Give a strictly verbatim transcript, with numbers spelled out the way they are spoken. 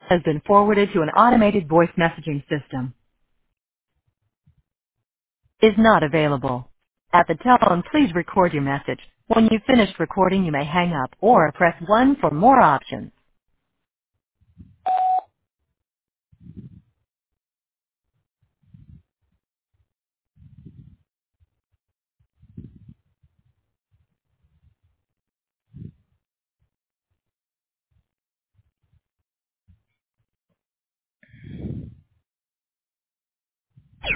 has been forwarded to an automated voice messaging system. Is not available. At the tone, please record your message. When you've finished recording, you may hang up or press one for more options.